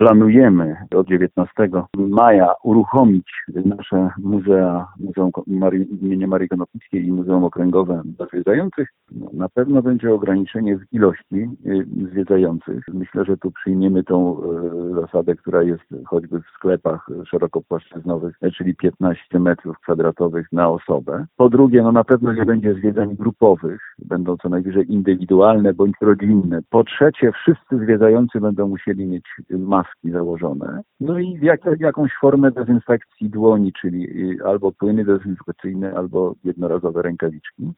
planujemy od 19 maja uruchomić nasze muzea, imienia Marii Konopnickiej i Muzeum Okręgowe dla zwiedzających, na pewno będzie ograniczenie w ilości zwiedzających. Myślę, że tu przyjmiemy tą zasadę, która jest choćby w sklepach szerokopłaszczyznowych, czyli 15 metrów kwadratowych na osobę. Po drugie, na pewno nie będzie zwiedzań grupowych, będą co najwyżej indywidualne bądź rodzinne. Po trzecie, wszyscy zwiedzający będą musieli mieć maski założone. No i jakąś formę dezynfekcji dłoni, czyli albo płyny dezynfekcyjne, albo jednorazowe rękawiczki.